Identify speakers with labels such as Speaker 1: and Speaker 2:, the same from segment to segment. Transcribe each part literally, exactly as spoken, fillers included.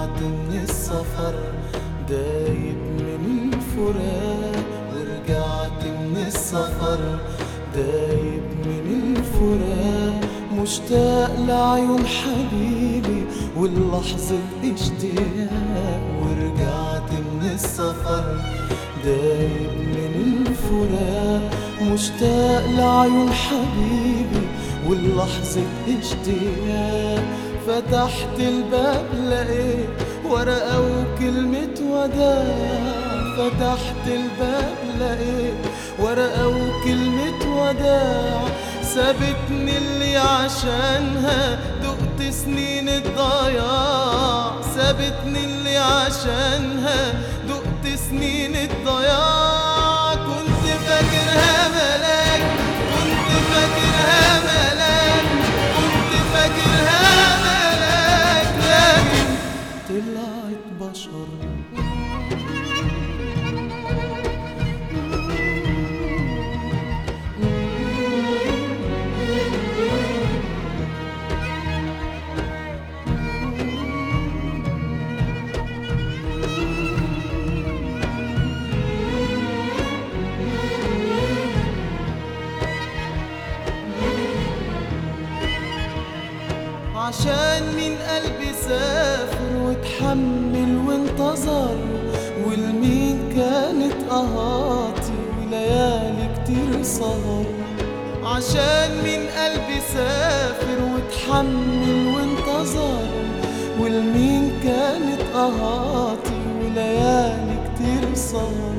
Speaker 1: ورجعت من السفر دايب من الفراق، ورجعت من السفر دايب من الفراق، مشتاق لعيون حبيبي واللحظة اشتياق. ورجعت من السفر دايب من الفراق، مشتاق لعيون حبيبي واللحظة اشتياق. فتحت الباب لقيت ورقة وكلمة وداع، فتحت الباب لقيت ورقة وكلمة وداع. سابتني اللي عشانها دقت سنين الضياع، سابتني اللي عشانها دقت سنين الضياع. كنت فاكرها ملاك، كنت فاكرها ملاك، كنت فاكرها ملاك، لكن طلعت بشر. عشان من قلبي سافر وتحمل وانتظر، والمين كانت قهاتي وليالي كتير سهر. عشان من قلبي سافر وتحمل وانتظر، والمين كانت قهاتي وليالي كتير سهر.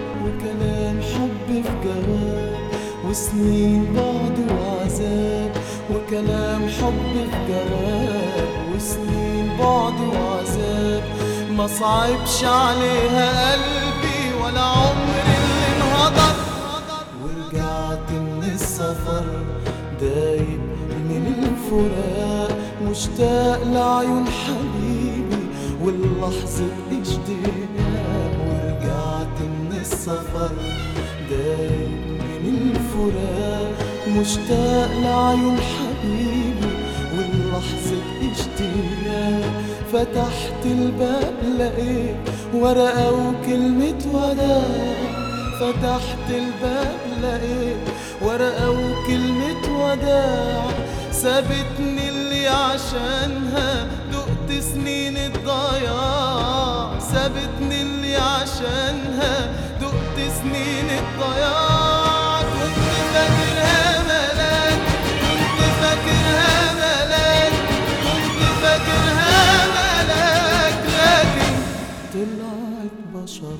Speaker 1: وكلام حب في جواب وسنين بعد وعذاب، وكلام حب في جواب وسنين بعد وعذاب. ما صعبش عليها قلبي ولا عمري اللي انهضر. ورجعت من السفر دايب من الفراق، مشتاق لعيون حبيبي واللحظة اشتياق. ورجعت من السفر دايب من الفراق، مشتاق لعيون حبيبي واللحظة اشتياق. فتحت الباب لقيت ورقة وكلمة وداع، فتحت الباب لقيت ورقة وكلمة وداع. سابتني اللي عشانها دقت سنين الضياع، سابتني اللي عشانها دقت سنين الضياع. كنت فاكرها ملاك، كنت فاكرها ملاك، كنت فاكرها ملاك، لكن طلعت بشر.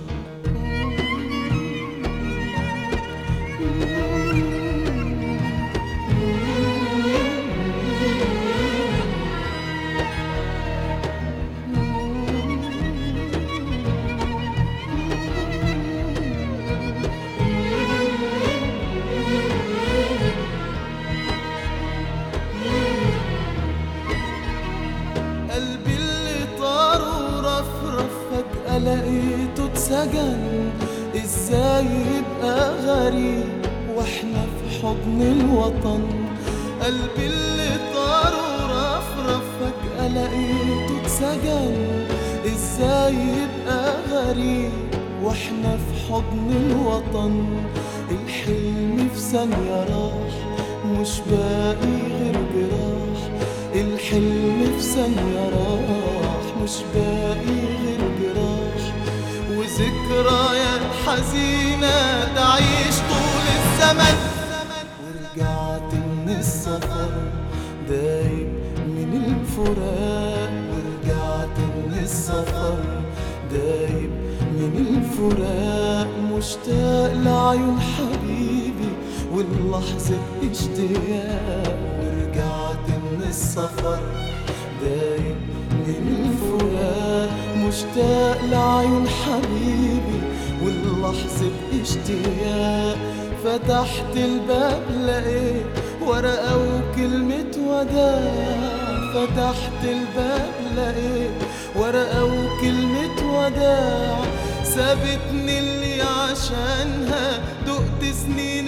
Speaker 1: قلبي اللي طار ورفرف فجأة لقيته اتسجن. ازاي يبقى غريب واحنا في حضن الوطن؟ قلبي اللي طار ورفرف فجأة لقيته اتسجن. ازاي يبقى غريب واحنا في حضن الوطن؟ الحلم في ثانية راح مش باقي غير جراح، الحلم في ثانية راح مش باقي غير جراح. وذكريات حزينة تعيش طول الزمن. ورجعت من السفر دايب من الفراق، ورجعت من السفر دايب من الفراق، مشتاق لعيون حبيبي واللحظة اشتياق. ورجعت من السفر دايب من الفراق، مشتاق لعيون حبيبي واللحظة اشتياق. فتحت الباب لقيت ورقة وكلمة وداع، فتحت الباب لقيت ورقة وكلمة وداع. سابتني اللي عشانها دقت سنين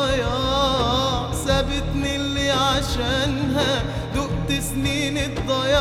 Speaker 1: الضياع، سابتني اللي عشانها دقت سنين الضياع.